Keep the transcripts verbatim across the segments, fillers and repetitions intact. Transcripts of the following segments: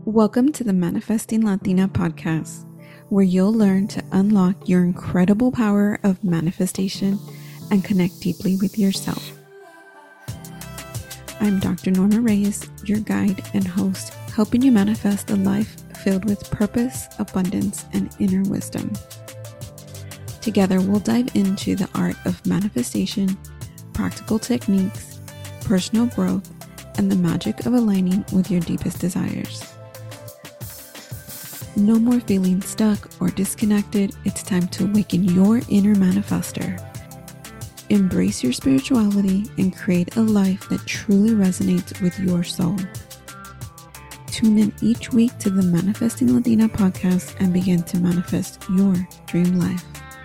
Welcome to the Manifesting Latina podcast, where you'll learn to unlock your incredible power of manifestation and connect deeply with yourself. I'm Doctor Norma Reyes, your guide and host, helping you manifest a life filled with purpose, abundance, and inner wisdom. Together, we'll dive into the art of manifestation, practical techniques, personal growth, and the magic of aligning with your deepest desires. No more feeling stuck or disconnected. It's time to awaken your inner manifester. Embrace your spirituality and create a life that truly resonates with your soul. Tune in each week to the Manifesting Latina podcast and begin to manifest your dream life.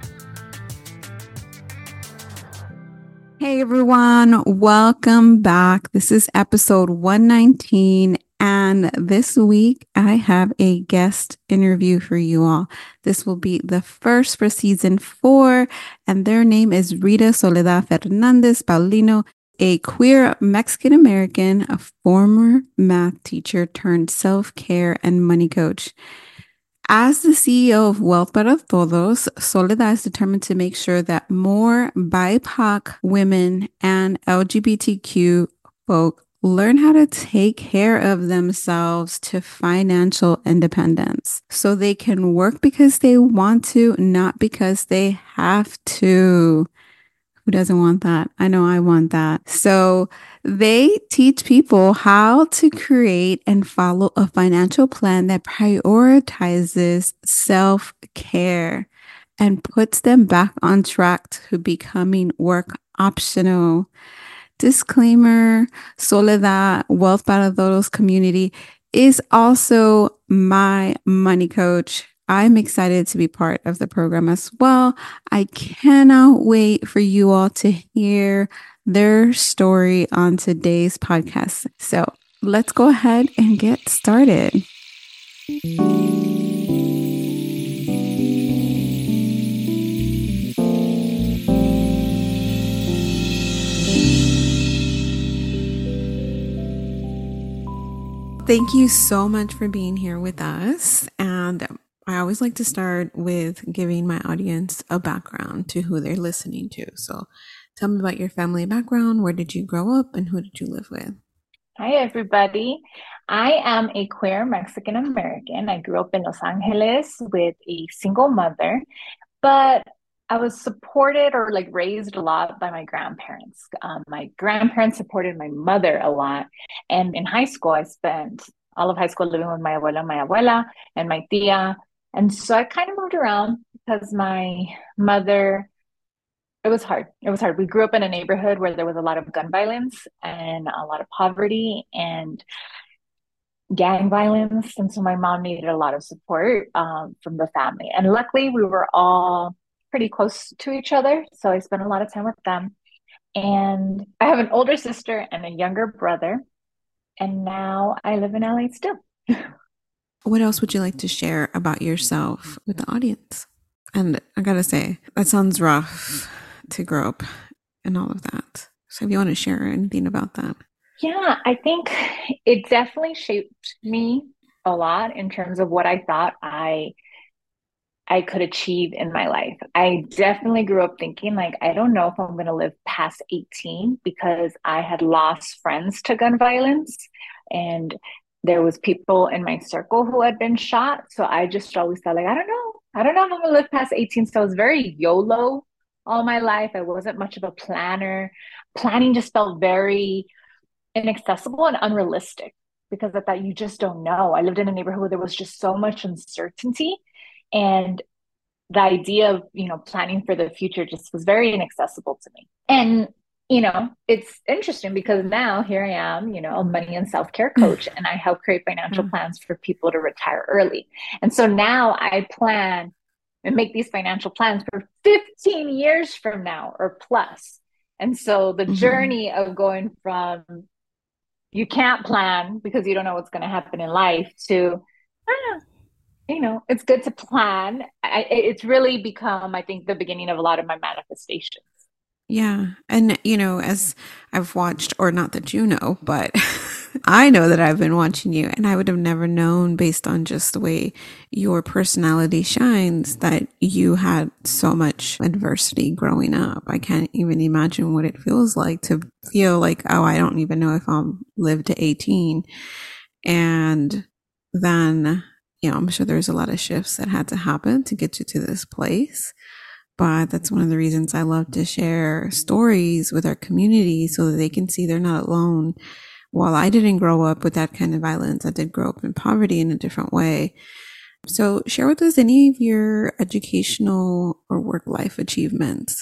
Hey everyone, welcome back. This is episode one nineteen, and this week I have a guest interview for you all. This will be the first for season four, and their name is Rita Soledad Fernandez Paulino, a queer Mexican American, a former math teacher turned self-care and money coach. As the C E O of Wealth Para Todos, Soledad is determined to make sure that more B I P O C women and L G B T Q folk learn how to take care of themselves to financial independence so they can work because they want to, not because they have to. Who doesn't want that? I know I want that. So they teach people how to create and follow a financial plan that prioritizes self-care and puts them back on track to becoming work optional. Disclaimer, Soledad, Wealth Para Todos community is also my money coach. I'm excited to be part of the program as well. I cannot wait for you all to hear their story on today's podcast. So let's go ahead and get started. Thank you so much for being here with us. And I always like to start with giving my audience a background to who they're listening to. So tell me about your family background. Where did you grow up and who did you live with? Hi, everybody. I am a queer Mexican American. I grew up in Los Angeles with a single mother, but I was supported or like raised a lot by my grandparents. Um, my grandparents supported my mother a lot. And in high school, I spent all of high school living with my abuela, my abuela, and my tia. And so I kind of moved around because my mother, it was hard. It was hard. We grew up in a neighborhood where there was a lot of gun violence and a lot of poverty and gang violence. And so my mom needed a lot of support um, from the family. And luckily, we were all pretty close to each other. So I spent a lot of time with them. And I have an older sister and a younger brother. And now I live in L A still. What else would you like to share about yourself with the audience? And I gotta say, that sounds rough to grow up and all of that. So if you want to share anything about that. Yeah, I think it definitely shaped me a lot in terms of what I thought I I could achieve in my life. I definitely grew up thinking like, I don't know if I'm going to live past eighteen because I had lost friends to gun violence and there was people in my circle who had been shot. So I just always thought like, I don't know. I don't know if I'm going to live past eighteen. So I was very YOLO all my life. I wasn't much of a planner. Planning just felt very inaccessible and unrealistic because of that you just don't know. I lived in a neighborhood where there was just so much uncertainty. And the idea of, you know, planning for the future just was very inaccessible to me. And, you know, it's interesting because now here I am, you know, a money and self-care coach, and I help create financial plans for people to retire early. And so now I plan and make these financial plans for fifteen years from now or plus. And so the mm-hmm. journey of going from you can't plan because you don't know what's going to happen in life to, ah, you know, it's good to plan. I, it's really become, I think, the beginning of a lot of my manifestations. Yeah. And, you know, as I've watched, or not that you know, but I know that I've been watching you, and I would have never known based on just the way your personality shines that you had so much adversity growing up. I can't even imagine what it feels like to feel like, oh, I don't even know if I'll live to eighteen. And then, you know, I'm sure there's a lot of shifts that had to happen to get you to this place. But that's one of the reasons I love to share stories with our community so that they can see they're not alone. While I didn't grow up with that kind of violence, I did grow up in poverty in a different way. So share with us any of your educational or work life achievements.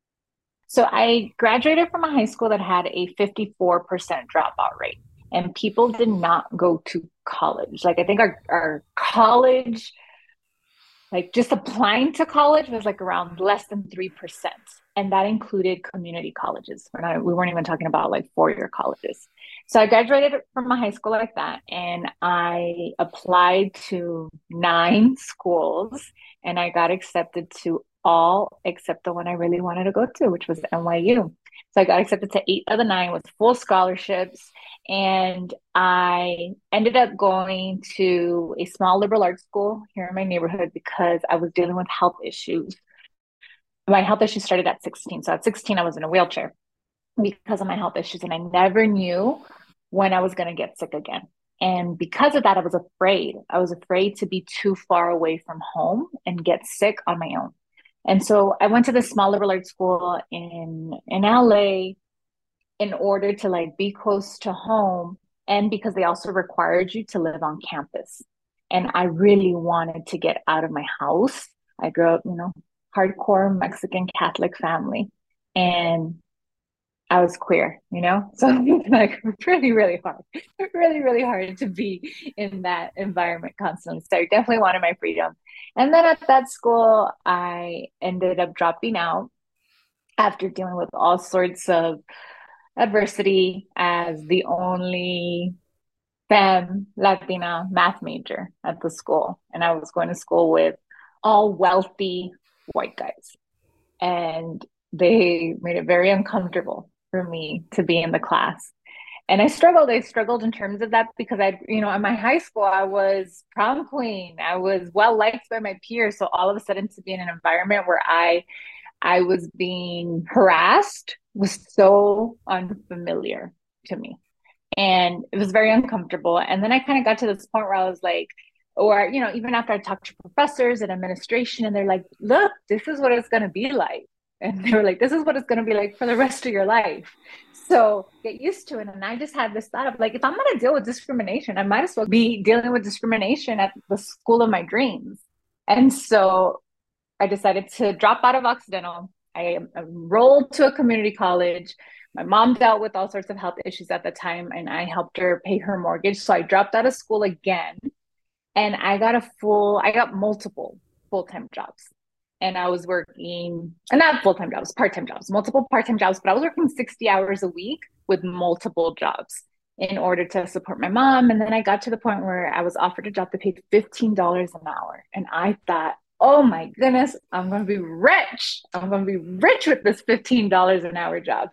So I graduated from a high school that had a fifty-four percent dropout rate, and people did not go to college. Like I think our, our college, like just applying to college was like around less than three percent. And that included community colleges. We're not, we weren't even talking about like four-year colleges. So I graduated from a high school like that, and I applied to nine schools, and I got accepted to all except the one I really wanted to go to, which was N Y U. So I got accepted to eight of the nine with full scholarships. And I ended up going to a small liberal arts school here in my neighborhood because I was dealing with health issues. My health issues started at sixteen. So at sixteen, I was in a wheelchair because of my health issues. And I never knew when I was going to get sick again. And because of that, I was afraid. I was afraid to be too far away from home and get sick on my own. And so I went to this small liberal arts school in, in L A in order to like be close to home. And because they also required you to live on campus. And I really wanted to get out of my house. I grew up, you know, hardcore Mexican Catholic family. And I was queer, you know? So it's like really, really hard, really, really hard to be in that environment constantly. So I definitely wanted my freedom. And then at that school, I ended up dropping out after dealing with all sorts of adversity as the only femme Latina math major at the school. And I was going to school with all wealthy white guys. And they made it very uncomfortable for me to be in the class. And I struggled. I struggled in terms of that because I, you know, in my high school, I was prom queen. I was well liked by my peers. So all of a sudden to be in an environment where I, I was being harassed was so unfamiliar to me. And it was very uncomfortable. And then I kind of got to this point where I was like, or, you know, even after I talked to professors and administration, and they're like, look, this is what it's going to be like. And they were like, this is what it's going to be like for the rest of your life. So get used to it. And I just had this thought of like, if I'm going to deal with discrimination, I might as well be dealing with discrimination at the school of my dreams. And so I decided to drop out of Occidental. I enrolled to a community college. My mom dealt with all sorts of health issues at the time, and I helped her pay her mortgage. So I dropped out of school again, and I got a full, I got multiple full-time jobs. And I was working, and not full-time jobs, part-time jobs, multiple part-time jobs, but I was working sixty hours a week with multiple jobs in order to support my mom. And then I got to the point where I was offered a job that paid fifteen dollars an hour. And I thought, oh my goodness, I'm going to be rich. I'm going to be rich with this fifteen dollars an hour job.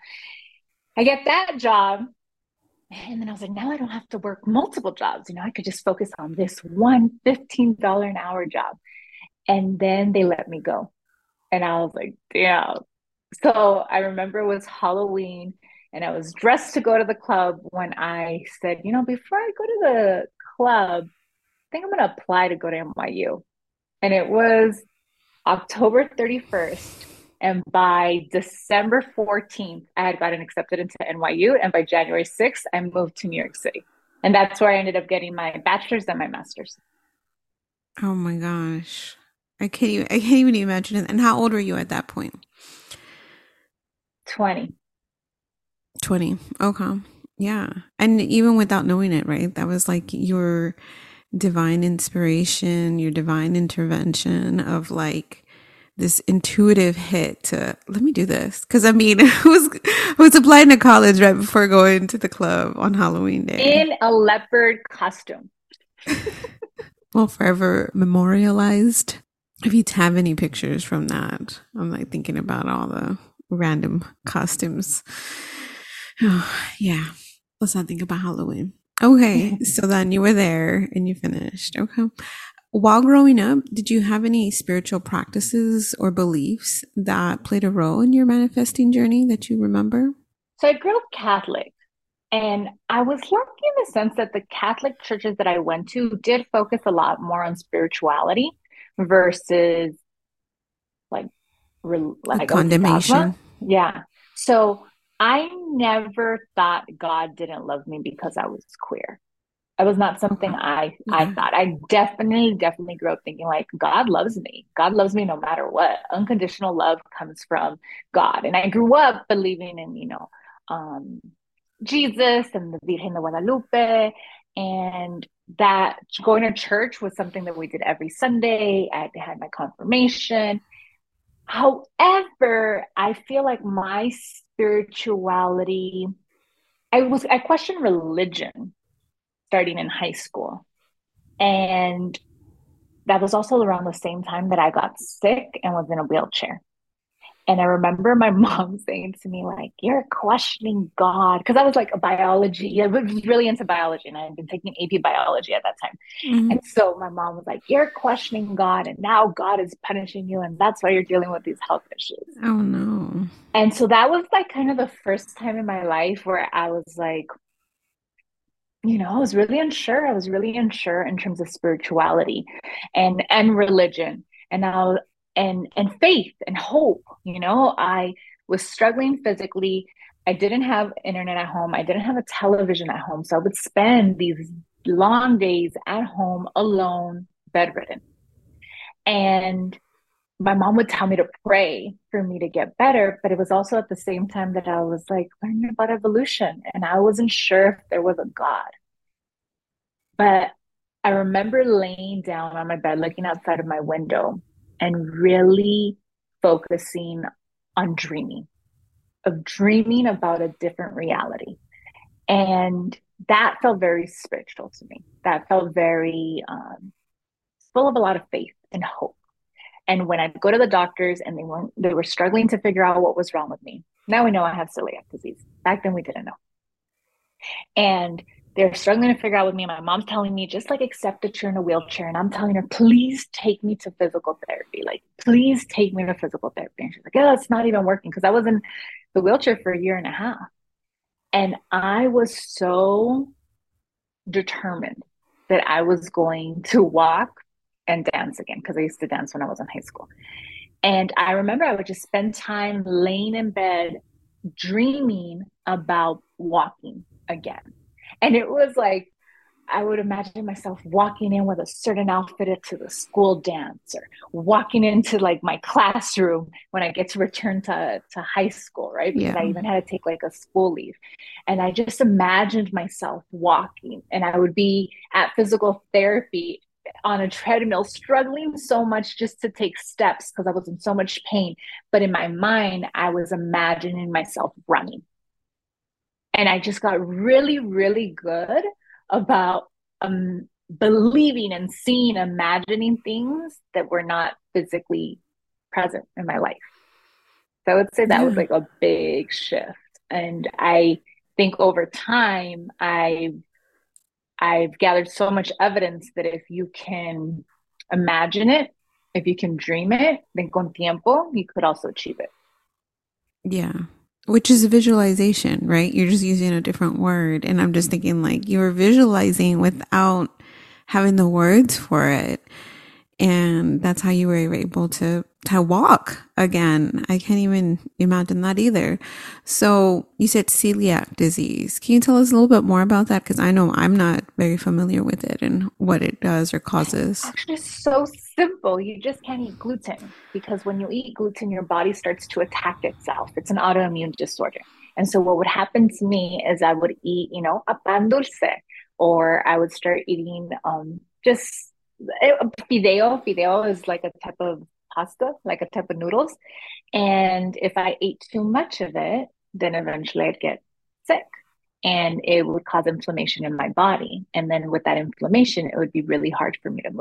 I get that job. And then I was like, now I don't have to work multiple jobs. You know, I could just focus on this one fifteen dollars an hour job. And then they let me go. And I was like, damn. So I remember it was Halloween and I was dressed to go to the club when I said, you know, before I go to the club, I think I'm going to apply to go to N Y U. And it was October thirty-first. And by December fourteenth, I had gotten accepted into N Y U. And by January sixth, I moved to New York City. And that's where I ended up getting my bachelor's and my master's. Oh my gosh. I can't even, I can't even imagine it. And how old were you at that point? twenty. twenty. Okay. Yeah. And even without knowing it, right? That was like your divine inspiration, your divine intervention of like this intuitive hit to let me do this. Cause I mean, I was, I was applying to college right before going to the club on Halloween Day. In a leopard costume. Well, forever memorialized. If you have any pictures from that, I'm like thinking about all the random costumes. Oh, yeah. Let's not think about Halloween. Okay, so then you were there and you finished. Okay. While growing up, did you have any spiritual practices or beliefs that played a role in your manifesting journey that you remember? So I grew up Catholic, and I was lucky in the sense that the Catholic churches that I went to did focus a lot more on spirituality versus like re- A like I would say dogma. condemnation. Yeah. So I never thought God didn't love me because I was queer. It was not something Okay. I I Okay. thought. I definitely, definitely grew up thinking like God loves me. God loves me no matter what. Unconditional love comes from God. And I grew up believing in, you know, um, Jesus and the Virgen de Guadalupe. And that going to church was something that we did every Sunday. I had my confirmation. However, I feel like my spirituality, I was I questioned religion starting in high school. And that was also around the same time that I got sick and was in a wheelchair. And I remember my mom saying to me, like, you're questioning God. Because I was like a biology, I was really into biology and I had been taking A P biology at that time. Mhm. And so my mom was like, you're questioning God and now God is punishing you. And that's why you're dealing with these health issues. Oh no. And so that was like kind of the first time in my life where I was like, you know, I was really unsure. I was really unsure in terms of spirituality and and religion and now and and faith and hope. You know, I was struggling physically. I didn't have internet at home. I didn't have a television at home. So I would spend these long days at home alone, bedridden. And my mom would tell me to pray for me to get better, but it was also at the same time that I was like learning about evolution and I wasn't sure if there was a God. But I remember laying down on my bed, looking outside of my window and really focusing on dreaming, of dreaming about a different reality. And that felt very spiritual to me. That felt very um, full of a lot of faith and hope. And when I'd go to the doctors and they weren't, they were struggling to figure out what was wrong with me. Now we know I have celiac disease. Back then we didn't know. And they're struggling to figure out with me. My mom's telling me, just like accept that you're in a wheelchair. And I'm telling her, please take me to physical therapy. Like, please take me to physical therapy. And she's like, yeah, it's not even working because I was in the wheelchair for a year and a half. And I was so determined that I was going to walk and dance again because I used to dance when I was in high school. And I remember I would just spend time laying in bed dreaming about walking again. And it was like, I would imagine myself walking in with a certain outfit to the school dance or walking into like my classroom when I get to return to, to high school, right? Because Yeah. I even had to take like a school leave. And I just imagined myself walking and I would be at physical therapy on a treadmill, struggling so much just to take steps because I was in so much pain. But in my mind, I was imagining myself running. And I just got really, really good about um, believing and seeing, imagining things that were not physically present in my life. So I would say that was Yeah. like a big shift. And I think over time, I I've gathered so much evidence that if you can imagine it, if you can dream it, then con tiempo, you could also achieve it. Yeah. Which is visualization, right? You're just using a different word. And I'm just thinking like you're visualizing without having the words for it. And that's how you were able to to walk again. I can't even imagine that either. So you said celiac disease. Can you tell us a little bit more about that? Because I know I'm not very familiar with it and what it does or causes. Actually so simple. You just can't eat gluten because when you eat gluten, your body starts to attack itself. It's an autoimmune disorder. And so what would happen to me is I would eat, you know, a pan dulce, or I would start eating um, just eh, fideo. Fideo is like a type of pasta, like a type of noodles. And if I ate too much of it, then eventually I'd get sick and it would cause inflammation in my body. And then with that inflammation, it would be really hard for me to move.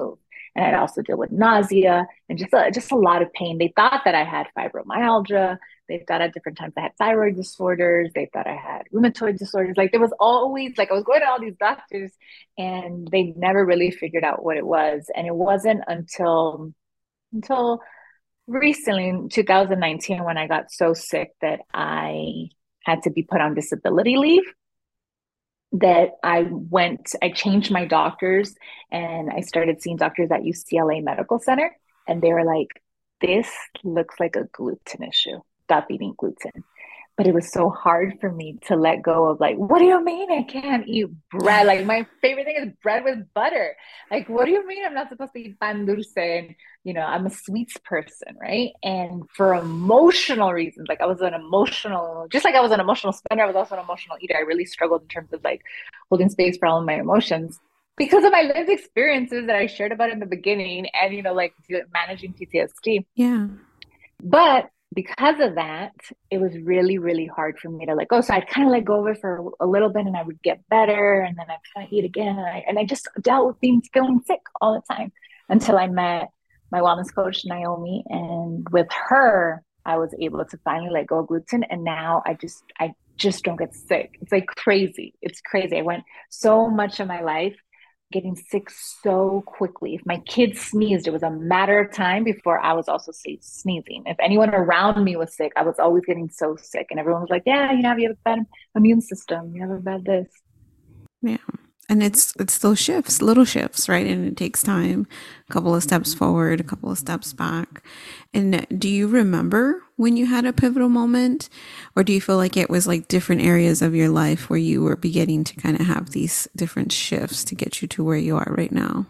And I'd also deal with nausea and just a, just a lot of pain. They thought that I had fibromyalgia. They thought at different times I had thyroid disorders. They thought I had rheumatoid disorders. Like there was always like I was going to all these doctors and they never really figured out what it was. And it wasn't until until recently in two thousand nineteen when I got so sick that I had to be put on disability leave that I went, I changed my doctors and I started seeing doctors at U C L A Medical Center. And they were like, this looks like a gluten issue. Stop eating gluten. But it was so hard for me to let go of like, what do you mean I can't eat bread? Like my favorite thing is bread with butter. Like, what do you mean I'm not supposed to eat pan dulce? And, you know, I'm a sweets person, right? And for emotional reasons, like I was an emotional, just like I was an emotional spender, I was also an emotional eater. I really struggled in terms of like holding space for all of my emotions because of my lived experiences that I shared about in the beginning and, you know, like managing P T S D. Yeah. But because of that, it was really, really hard for me to let go. So I'd kind of let go of it for a little bit and I would get better and then I'd kind of eat again. And I, and I just dealt with being feeling sick all the time until I met my wellness coach, Naomi. And with her, I was able to finally let go of gluten. And now I just, I just don't get sick. It's like crazy. It's crazy. I went so much of my life getting sick so quickly. If my kids sneezed, it was a matter of time before I was also sneezing. If anyone around me was sick, I was always getting so sick. And everyone was like, yeah, you know, you have a bad immune system. You have a bad this. Yeah. And it's it's those shifts, little shifts, right? And it takes time, a couple of steps forward, a couple of steps back. And do you remember when you had a pivotal moment? Or do you feel like it was like different areas of your life where you were beginning to kind of have these different shifts to get you to where you are right now?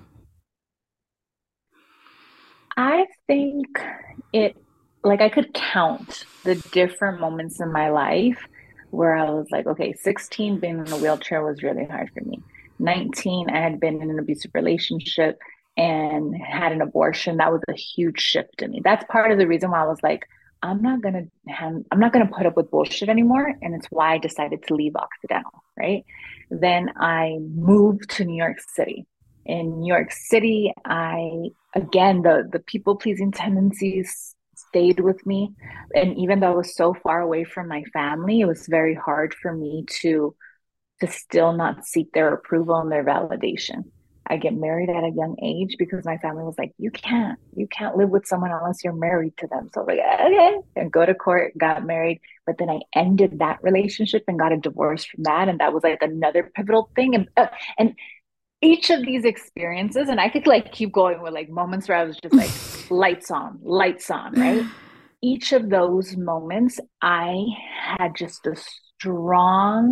I think it, like, I could count the different moments in my life where I was like, okay, sixteen being in a wheelchair was really hard for me. nineteen, I had been in an abusive relationship and had an abortion. That was a huge shift in me. That's part of the reason why I was like, I'm not gonna have, I'm not gonna put up with bullshit anymore. And it's why I decided to leave Occidental, right? Then I moved to New York City. In New York City, I again the the people pleasing tendencies stayed with me, and even though I was so far away from my family, it was very hard for me to to still not seek their approval and their validation. I get married at a young age because my family was like, you can't, you can't live with someone unless you're married to them. So I'm like, okay, and go to court, got married. But then I ended that relationship and got a divorce from that. And that was like another pivotal thing. And, uh, and each of these experiences, and I could like keep going with like moments where I was just like lights on, lights on, right? Each of those moments, I had just a strong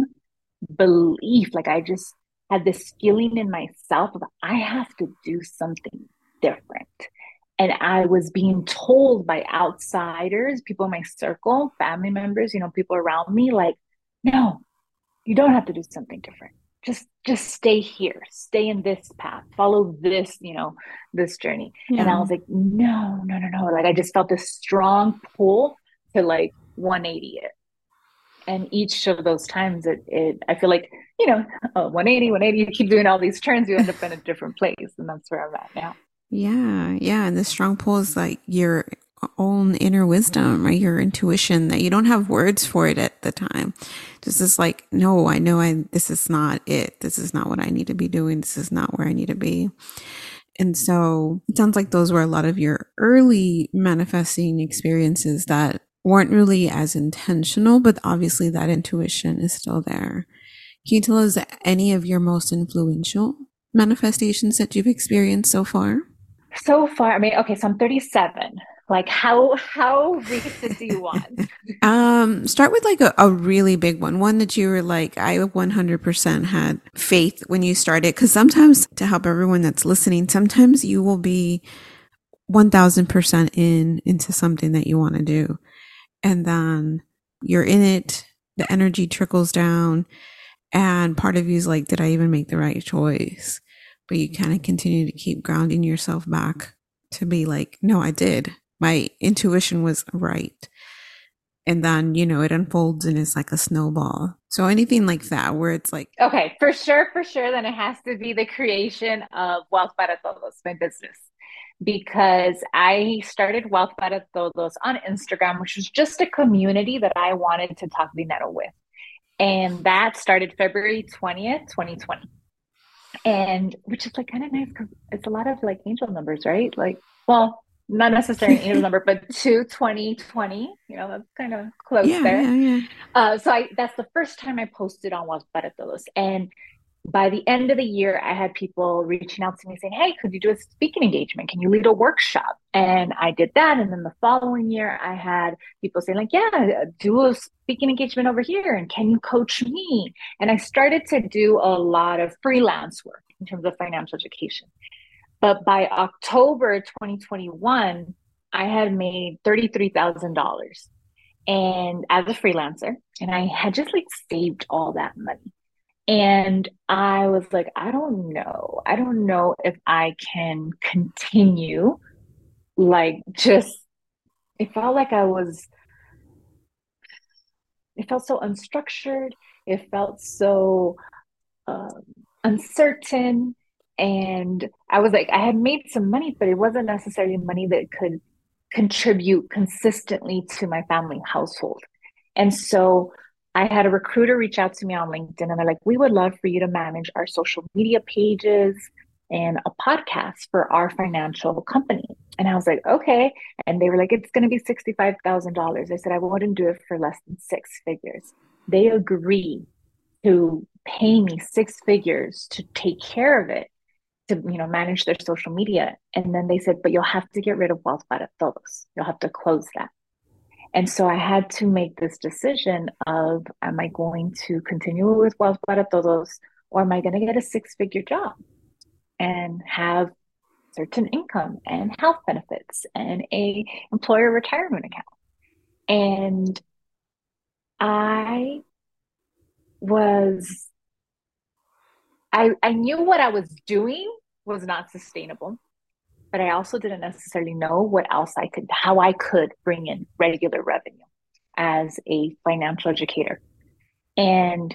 belief. Like I just had this feeling in myself of I have to do something different. And I was being told by outsiders, people in my circle, family members, you know, people around me, like, no, you don't have to do something different. Just just stay here, stay in this path, follow this, you know, this journey. Yeah. And I was like, no, no, no, no. Like I just felt this strong pull to like one eighty it. And each of those times it, it I feel like, you know, oh, one eighty, one eighty, you keep doing all these turns, you end up in a different place. And that's where I'm at now. Yeah. Yeah. And the strong pull is like your own inner wisdom, right? Your intuition that you don't have words for it at the time. Just is like, no, I know I, this is not it. This is not what I need to be doing. This is not where I need to be. And so it sounds like those were a lot of your early manifesting experiences that weren't really as intentional, but obviously that intuition is still there. Can you tell us any of your most influential manifestations that you've experienced so far? So far, I mean, okay, so I'm thirty-seven. Like how how recent do you want? um, start with like a, a really big one, one that you were like, I one hundred percent had faith when you started. Because sometimes, to help everyone that's listening, sometimes you will be one thousand percent in into something that you want to do. And then you're in it, the energy trickles down, and part of you is like, did I even make the right choice? But you kind of continue to keep grounding yourself back to be like, no, I did. My intuition was right. And then, you know, it unfolds and it's like a snowball. So anything like that, where it's like, okay, for sure, for sure, then it has to be the creation of Wealth para Todos, my business. because I started Wealth para Todos on Instagram, which was just a community that I wanted to talk dinero with. And that started February twentieth, twenty twenty. And which is like kind of nice because it's a lot of like angel numbers, right? Like, well, not necessarily an angel number, but two twenty twenty, you know, that's kind of close Yeah, there. yeah, yeah. Uh, so I that's the first time I posted on Wealth para Todos. And by the end of the year, I had people reaching out to me saying, hey, could you do a speaking engagement? Can you lead a workshop? And I did that. And then the following year, I had people saying, like, yeah, do a speaking engagement over here. And can you coach me? And I started to do a lot of freelance work in terms of financial education. But by October twenty twenty-one, I had made thirty-three thousand dollars and as a freelancer, and I had just like saved all that money. And I was like, I don't know. I don't know if I can continue. Like, just, it felt like I was, it felt so unstructured. It felt so um, uncertain. And I was like, I had made some money, but it wasn't necessarily money that could contribute consistently to my family household. And so I had a recruiter reach out to me on LinkedIn and they're like, we would love for you to manage our social media pages and a podcast for our financial company. And I was like, okay. And they were like, it's going to be sixty-five thousand dollars. I said, I wouldn't do it for less than six figures. They agreed to pay me six figures to take care of it, to, you know, manage their social media. And then they said, but you'll have to get rid of Wealth para Todos. You'll have to close that. And so I had to make this decision of, am I going to continue with Wealth para Todos, or am I going to get a six figure job and have certain income and health benefits and a employer retirement account? And I was, I, I knew what I was doing was not sustainable, but I also didn't necessarily know what else I could, how I could bring in regular revenue as a financial educator. And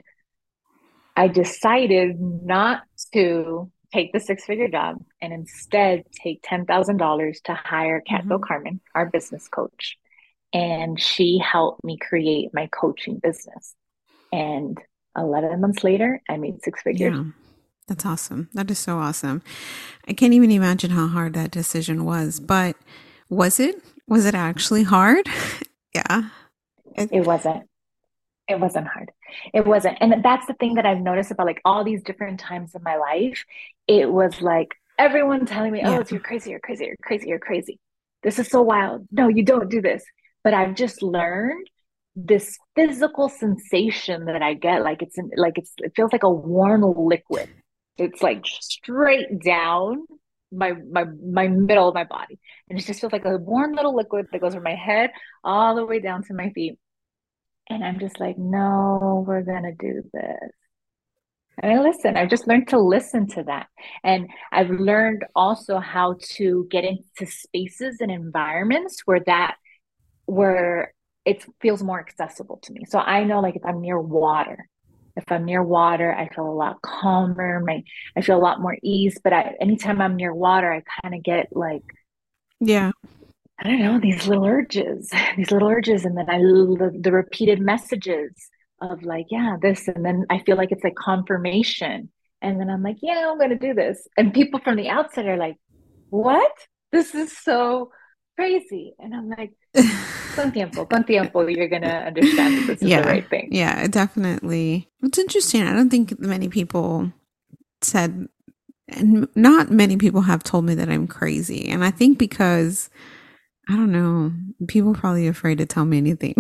I decided not to take the six figure job and instead take ten thousand dollars to hire Kat mm-hmm. Carmen, our business coach. And she helped me create my coaching business. And eleven months later, I made six figures. Yeah. That's awesome. That is so awesome. I can't even imagine how hard that decision was, but was it? Was it actually hard? Yeah. It, it wasn't. It wasn't hard. It wasn't. And that's the thing that I've noticed about like all these different times in my life. It was like everyone telling me, oh, yeah. You're crazy, you're crazy, you're crazy, you're crazy. This is so wild. No, you don't do this. But I've just learned this physical sensation that I get. Like it's like it's it feels like a warm liquid. It's like straight down my my my middle of my body. And it just feels like a warm little liquid that goes from my head all the way down to my feet. And I'm just like, no, we're gonna do this. And I listen. I've just learned to listen to that. And I've learned also how to get into spaces and environments where that where it feels more accessible to me. So I know like if I'm near water, If I'm near water, I feel a lot calmer. My, I feel a lot more ease. But I, anytime I'm near water, I kind of get like, yeah, I don't know, these little urges, these little urges. And then I, the, the repeated messages of like, yeah, this. And then I feel like it's like confirmation. And then I'm like, yeah, I'm going to do this. And people from the outside are like, what? This is so crazy. And I'm like, con tiempo, con tiempo, you're going to understand that this is yeah, the right thing. Yeah, definitely. It's interesting. I don't think many people said, and not many people have told me that I'm crazy. And I think because, I don't know, people are probably afraid to tell me anything.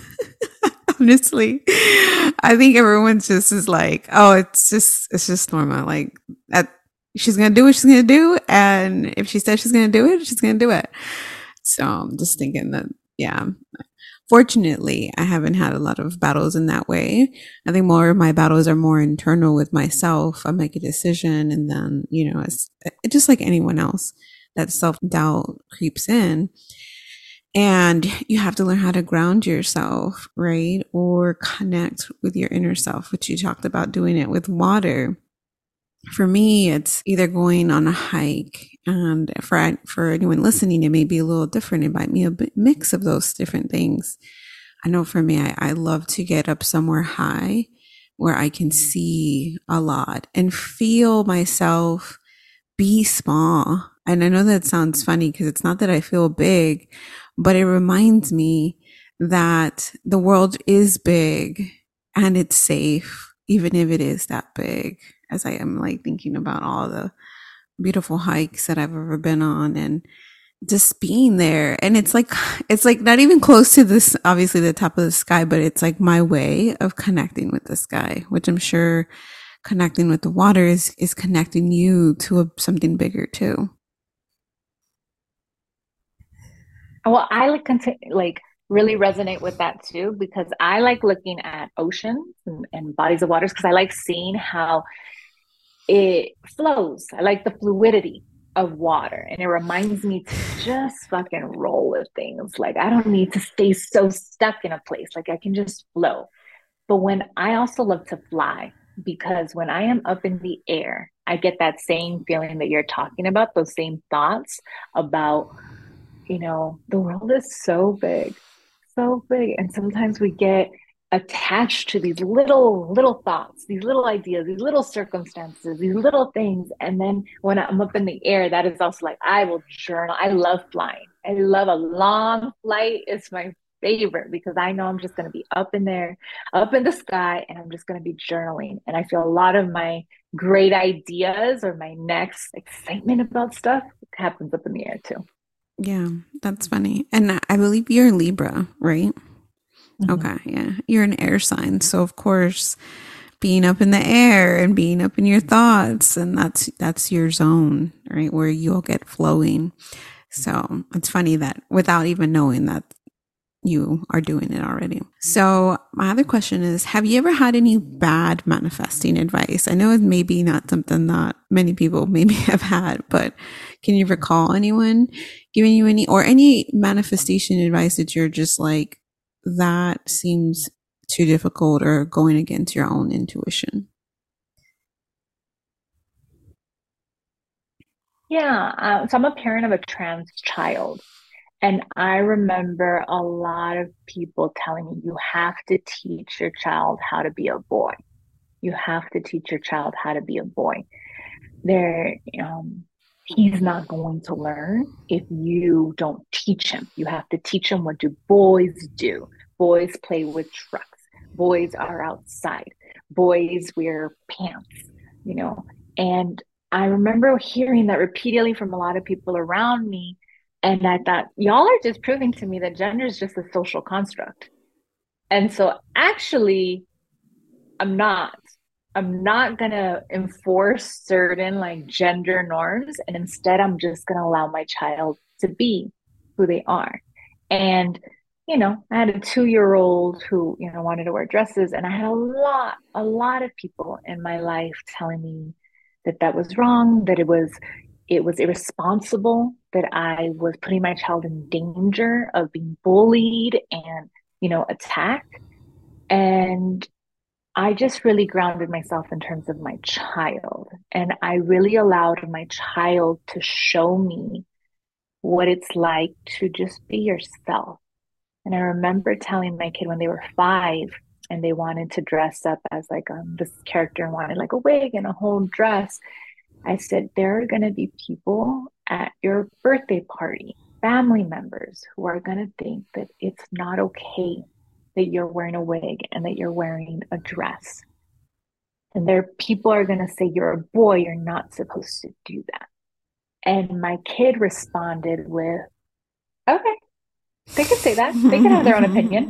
Honestly, I think everyone's just is like, oh, it's just, it's just normal. Like that, she's going to do what she's going to do. And if she says she's going to do it, she's going to do it. So I'm just thinking that, yeah, fortunately, I haven't had a lot of battles in that way. I think more of my battles are more internal with myself. I make a decision and then, you know, it's, it's just like anyone else, that self-doubt creeps in. And you have to learn how to ground yourself, right? Or connect with your inner self, which you talked about doing it with water. For me, it's either going on a hike, and for for anyone listening, it may be a little different. It might be a mix of those different things. I know for me, I, I love to get up somewhere high where I can see a lot and feel myself be small. And I know that sounds funny because it's not that I feel big, but it reminds me that the world is big and it's safe, even if it is that big, as I am like thinking about all the beautiful hikes that I've ever been on and just being there. And it's like, it's like not even close to this, obviously the top of the sky, but it's like my way of connecting with the sky, which I'm sure connecting with the water is, is connecting you to a, something bigger too. Well, I like conti- like really resonate with that too because I like looking at oceans and, and bodies of waters because I like seeing how it flows. I like the fluidity of water, and it reminds me to just fucking roll with things. Like I don't need to stay so stuck in a place. Like I can just flow. But when I also love to fly because when I am up in the air, I get that same feeling that you're talking about, those same thoughts about, you know, the world is so big, so big. And sometimes we get attached to these little, little thoughts, these little ideas, these little circumstances, these little things. And then when I'm up in the air, that is also like, I will journal. I love flying. I love a long flight. It's my favorite because I know I'm just going to be up in there, up in the sky, and I'm just going to be journaling. And I feel a lot of my great ideas or my next excitement about stuff happens up in the air too. Yeah, that's funny. And I believe you're Libra, right? Mm-hmm. Okay, yeah. You're an air sign. So of course, being up in the air and being up in your thoughts, and that's that's your zone, right? Where you'll get flowing. So it's funny that without even knowing that you are doing it already. So my other question is, have you ever had any bad manifesting advice? I know it's maybe not something that many people maybe have had, but can you recall anyone giving you any or any manifestation advice that you're just like, that seems too difficult or going against your own intuition? Yeah, uh, so I'm a parent of a trans child. And I remember a lot of people telling me, you have to teach your child how to be a boy. You have to teach your child how to be a boy. There, um, he's not going to learn if you don't teach him. You have to teach him what do boys do. Boys play with trucks. Boys are outside. Boys wear pants, you know. And I remember hearing that repeatedly from a lot of people around me. And I thought, y'all are just proving to me that gender is just a social construct. And so actually, I'm not. I'm not gonna enforce certain like gender norms, and instead, I'm just gonna allow my child to be who they are. And you know, I had a two-year-old who you know wanted to wear dresses, and I had a lot, a lot of people in my life telling me that that was wrong, that it was, it was irresponsible, that I was putting my child in danger of being bullied and you know attacked. And I just really grounded myself in terms of my child. And I really allowed my child to show me what it's like to just be yourself. And I remember telling my kid when they were five and they wanted to dress up as like um, this character and wanted like a wig and a whole dress. I said, there are going to be people at your birthday party, family members who are going to think that it's not okay that you're wearing a wig and that you're wearing a dress. And there people are going to say, you're a boy, you're not supposed to do that. And my kid responded with, okay, they can say that. They can have their own opinion.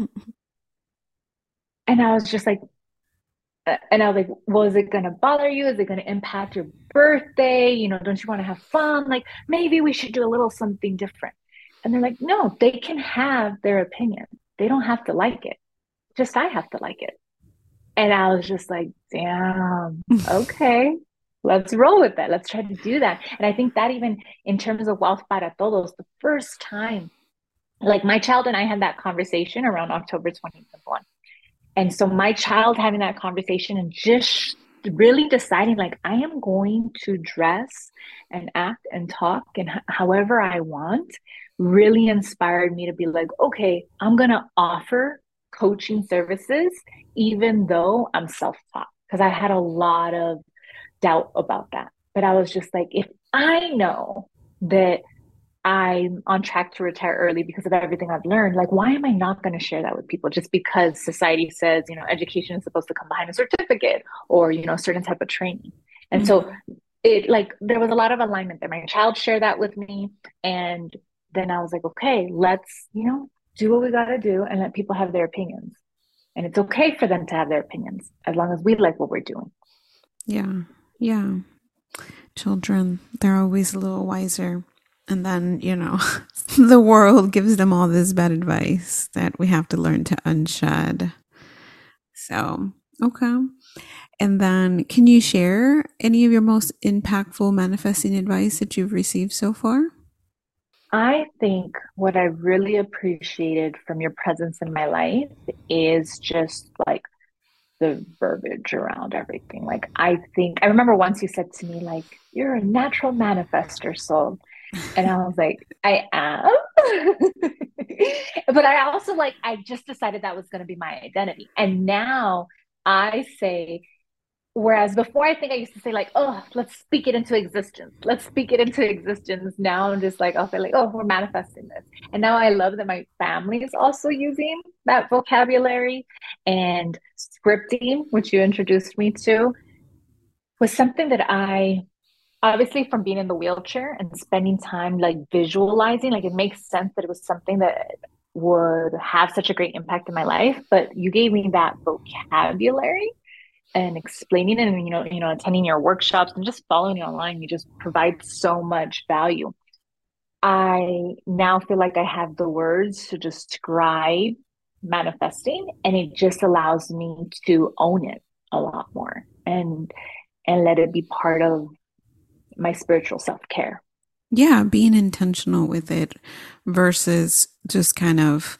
And I was just like, uh, and I was like, well, is it going to bother you? Is it going to impact your birthday? You know, don't you want to have fun? Like, maybe we should do a little something different. And they're like, no, they can have their opinion. They don't have to like it. Just I have to like it. And I was just like, damn, okay, let's roll with that. Let's try to do that. And I think that even in terms of Wealth para Todos, the first time, like my child and I had that conversation around October twenty twenty-one. And so my child having that conversation and just really deciding like I am going to dress and act and talk and h- however I want really inspired me to be like, okay, I'm going to offer coaching services even though I'm self-taught because I had a lot of doubt about that. But I was just like, if I know that I'm on track to retire early because of everything I've learned. Like, why am I not going to share that with people just because society says, you know, education is supposed to come behind a certificate or, you know, a certain type of training. And so Mhm. it like there was a lot of alignment there. My child shared that with me. And then I was like, okay, let's, you know, do what we got to do and let people have their opinions. And it's okay for them to have their opinions as long as we like what we're doing. Yeah. Yeah. Children, they're always a little wiser. And then, you know, the world gives them all this bad advice that we have to learn to unshed. So, okay. And then, can you share any of your most impactful manifesting advice that you've received so far? I think what I really appreciated from your presence in my life is just like the verbiage around everything. Like, I think I remember once you said to me, like, you're a natural manifester, soul. And I was like, I am. But I also like, I just decided that was going to be my identity. And now I say, whereas before, I think I used to say like, "Oh, let's speak it into existence. Let's speak it into existence." Now I'm just like, I'll say like, "Oh, we're manifesting this." And now I love that my family is also using that vocabulary and scripting, which you introduced me to, was something that I obviously from being in the wheelchair and spending time like visualizing, like it makes sense that it was something that would have such a great impact in my life. But you gave me that vocabulary and explaining it and you know you know attending your workshops and just following you online, you just provide so much value. I now feel like I have the words to describe manifesting and it just allows me to own it a lot more and and let it be part of my spiritual self-care. Yeah, being intentional with it versus just kind of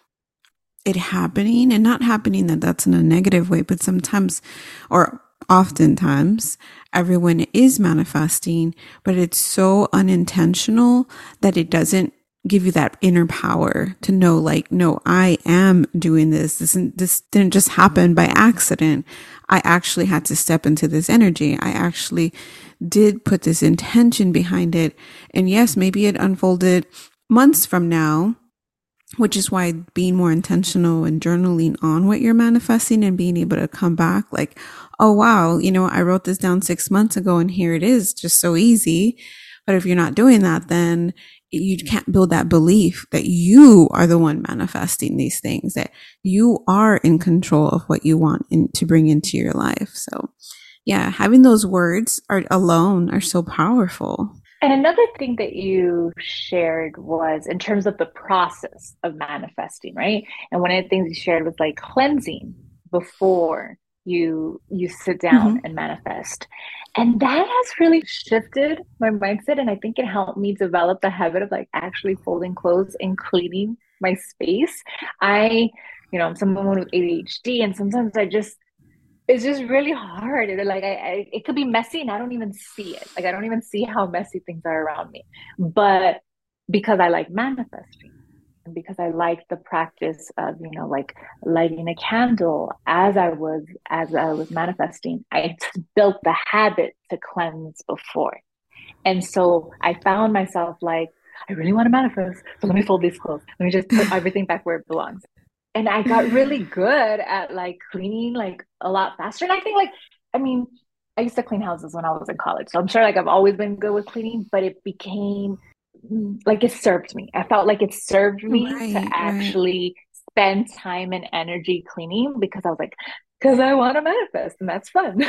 it happening and not happening that that's in a negative way, but sometimes or oftentimes everyone is manifesting, but it's so unintentional that it doesn't give you that inner power to know like, no, I am doing this. This, this didn't just happen by accident. I actually had to step into this energy. I actually did put this intention behind it. And yes, maybe it unfolded months from now, which is why being more intentional and journaling on what you're manifesting and being able to come back like, oh, wow, you know, I wrote this down six months ago and here it is just so easy. But if you're not doing that, then you can't build that belief that you are the one manifesting these things, that you are in control of what you want in, to bring into your life. So yeah, having those words are alone are so powerful. And another thing that you shared was in terms of the process of manifesting, right? And one of the things you shared was like cleansing before you you sit down Mm-hmm. and manifest. And that has really shifted my mindset. And I think it helped me develop the habit of like actually folding clothes and cleaning my space. I, you know, I'm someone with A D H D, and sometimes I just it's just really hard. And like I, I, it could be messy and I don't even see it. Like I don't even see how messy things are around me. But because I like manifesting and because I like the practice of, you know, like lighting a candle as I was as I was manifesting, I built the habit to cleanse before. And so I found myself like, I really want to manifest. So let me fold these clothes. Let me just put everything back where it belongs. And I got really good at like cleaning like a lot faster. And I think like, I mean, I used to clean houses when I was in college. So I'm sure like I've always been good with cleaning, but it became mm, like it served me. I felt like it served me to Right, right. actually spend time and energy cleaning because I was like, because I want to manifest and that's fun.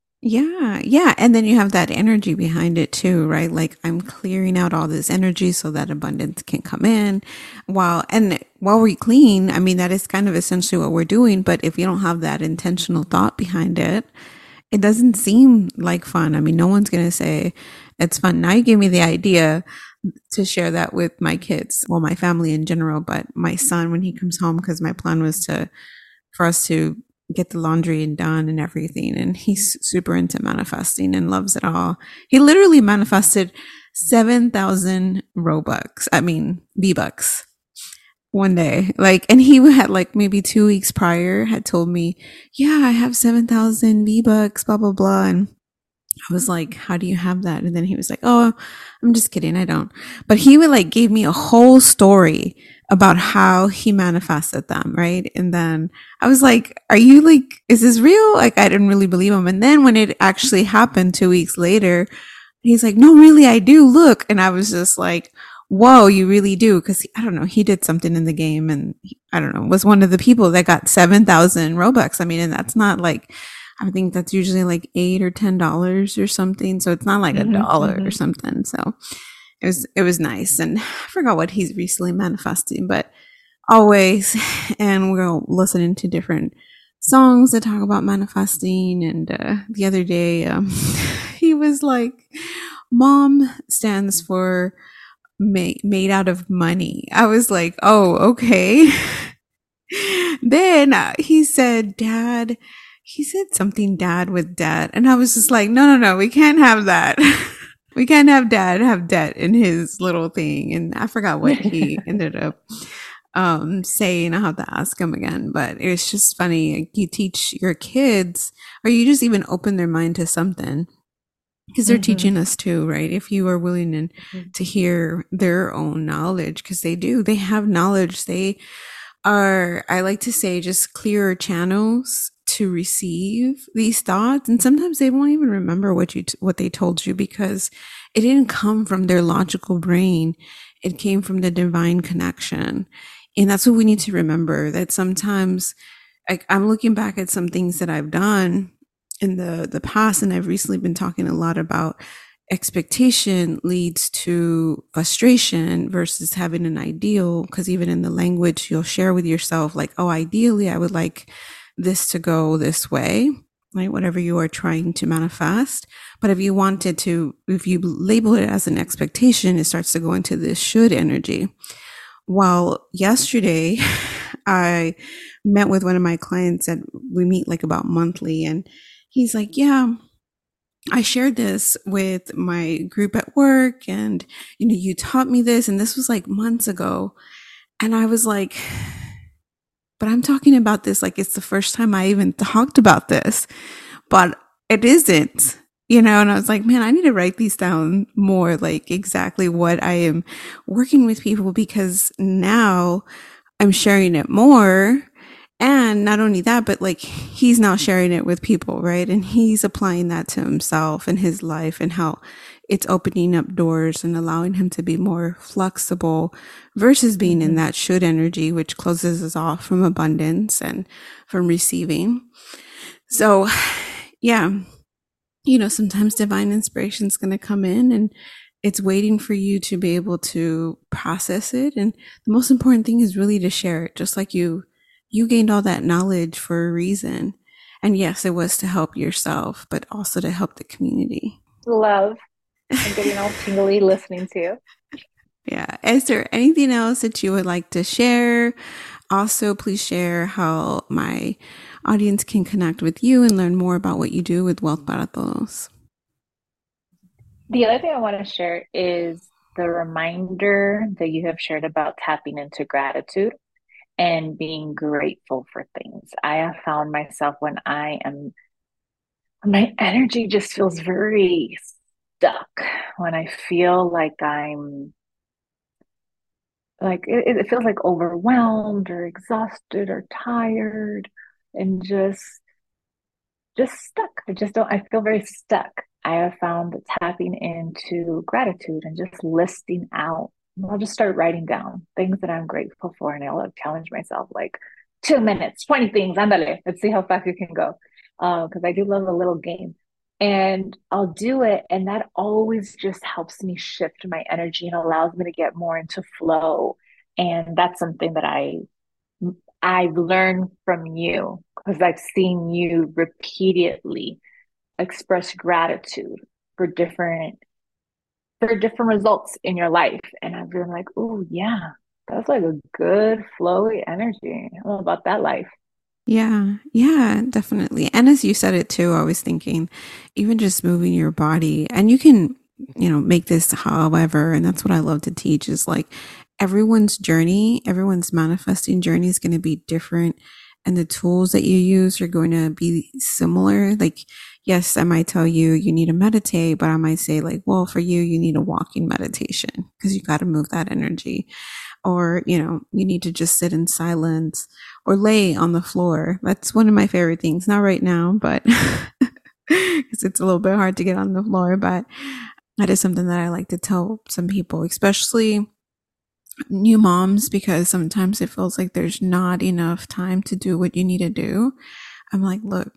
Yeah, yeah. And then you have that energy behind it too, right? Like I'm clearing out all this energy so that abundance can come in. While and while we clean, I mean that is kind of essentially what we're doing. But if you don't have that intentional thought behind it, it doesn't seem like fun. I mean, no one's gonna say it's fun. Now you gave me the idea to share that with my kids, well, my family in general, but my son when he comes home, because my plan was to for us to get the laundry done and everything. And he's super into manifesting and loves it all. He literally manifested seven thousand Robux. I mean, V-Bucks one day. Like, and he had like maybe two weeks prior had told me, yeah, I have seven thousand V-Bucks, blah, blah, blah. And I was like, how do you have that? And then he was like, oh, I'm just kidding. I don't. But he would like gave me a whole story about how he manifested them. Right. And then I was like, are you like, is this real? Like, I didn't really believe him. And then when it actually happened two weeks later, he's like, no, really, I do. Look. And I was just like, whoa, you really do. Cause I don't know. He did something in the game and he, I don't know, was one of the people that got seven thousand Robux. I mean, and that's not like, I think that's usually like eight or ten dollars or something. So it's not like a Mm-hmm, dollar mm-hmm. or something. So it was it was nice. And I forgot what he's recently manifesting, but always. And we're listening to different songs that talk about manifesting. And uh, the other day, um, he was like, "Mom stands for made made out of money." I was like, "Oh, okay." Then uh, he said, "Dad." He said something dad with debt. And I was just like, no, no, no, we can't have that. We can't have dad have debt in his little thing. And I forgot what he ended up um, saying. I'll have to ask him again. But it's just funny. Like, you teach your kids, or you just even open their mind to something. Because they're Mm-hmm. teaching us too, right? If you are willing and, to hear their own knowledge, because they do, they have knowledge. They are, I like to say, just clearer channels to receive these thoughts. And sometimes they won't even remember what you, t- what they told you, because it didn't come from their logical brain. It came from the divine connection. And that's what we need to remember, that sometimes, like, I'm looking back at some things that I've done in the, the past, and I've recently been talking a lot about expectation leads to frustration versus having an ideal. Because even in the language, you'll share with yourself, like, oh, ideally, I would like this to go this way, right? Whatever you are trying to manifest. But if you wanted to, if you label it as an expectation, it starts to go into this should energy. Well, yesterday, I met with one of my clients that we meet like about monthly, and he's like, yeah, I shared this with my group at work, and you know, you taught me this, and this was like months ago. And I was like, but I'm talking about this like it's the first time I even talked about this, but it isn't, you know. And I was like, man, I need to write these down more, like exactly what I am working with people, because now I'm sharing it more. And not only that, but like he's now sharing it with people, right? And he's applying that to himself and his life, and how it's opening up doors and allowing him to be more flexible versus being in Mm-hmm. that should energy, which closes us off from abundance and from receiving. So, yeah, you know, sometimes divine inspiration is going to come in, and it's waiting for you to be able to process it. And the most important thing is really to share it, just like you you gained all that knowledge for a reason. And yes, it was to help yourself, but also to help the community. Love. I'm getting all tingly listening to you. Yeah. Is there anything else that you would like to share? Also, please share how my audience can connect with you and learn more about what you do with Wealth Para Todos. The other thing I want to share is the reminder that you have shared about tapping into gratitude and being grateful for things. I have found myself when I am, my energy just feels very stuck, when I feel like I'm, like, it, it feels like overwhelmed or exhausted or tired and just, just stuck. I just don't, I feel very stuck. I have found that tapping into gratitude and just listing out, I'll just start writing down things that I'm grateful for. And I'll challenge myself, like, two minutes, twenty things, andale. Let's see how fast you can go. Because uh, I do love a little game. And I'll do it. And that always just helps me shift my energy and allows me to get more into flow. And that's something that I I've learned from you, because I've seen you repeatedly express gratitude for different for different results in your life. And I've been like, oh yeah, that's like a good flowy energy. I don't know about that life. Yeah, yeah, definitely. And as you said it too, I was thinking even just moving your body, and you can, you know, make this however, and that's what I love to teach is like everyone's journey, everyone's manifesting journey is going to be different. And the tools that you use are going to be similar. Like, yes, I might tell you you need to meditate, but I might say, like, well, for you, you need a walking meditation because you got to move that energy. Or, you know, you need to just sit in silence or lay on the floor. That's one of my favorite things. Not right now, but because it's a little bit hard to get on the floor. But that is something that I like to tell some people, especially new moms, because sometimes it feels like there's not enough time to do what you need to do. I'm like, look,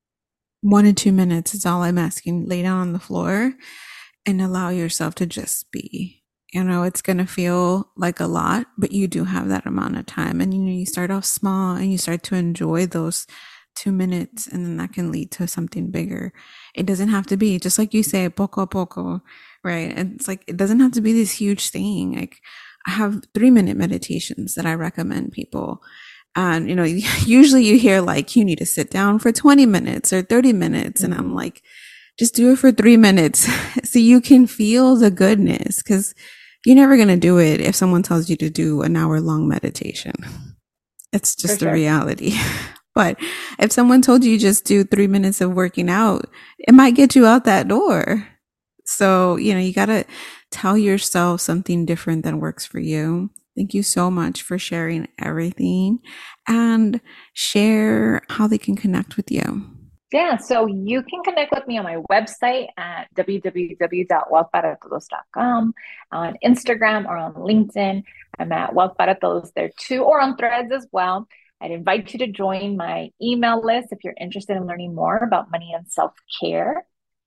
one to two minutes is all I'm asking. Lay down on the floor and allow yourself to just be. You know, it's going to feel like a lot, but you do have that amount of time. And, you know, you start off small and you start to enjoy those two minutes, and then that can lead to something bigger. It doesn't have to be, just like you say, poco a poco, right? And it's like, it doesn't have to be this huge thing. Like, I have three minute meditations that I recommend people. And, you know, usually you hear like, you need to sit down for twenty minutes or thirty minutes. Mm-hmm. And I'm like, just do it for three minutes so you can feel the goodness, because you're never going to do it if someone tells you to do an hour long meditation. It's just the reality. But if someone told you just do three minutes of working out, it might get you out that door. So, you know, you got to tell yourself something different that works for you. Thank you so much for sharing everything, and share how they can connect with you. Yeah, so you can connect with me on my website at w w w dot wealth para todos dot com, on Instagram or on LinkedIn. I'm at Wealth Para Todos there too, or on Threads as well. I'd invite you to join my email list if you're interested in learning more about money and self-care.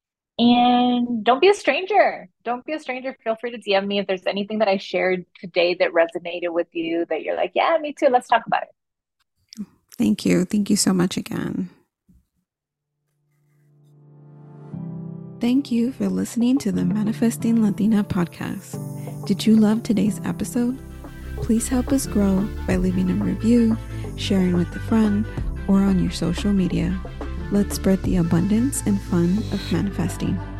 And don't be a stranger. Don't be a stranger. Feel free to D M me if there's anything that I shared today that resonated with you, that you're like, yeah, me too. Let's talk about it. Thank you. Thank you so much again. Thank you for listening to the Manifesting Latina podcast. Did you love today's episode? Please help us grow by leaving a review, sharing with a friend, or on your social media. Let's spread the abundance and fun of manifesting.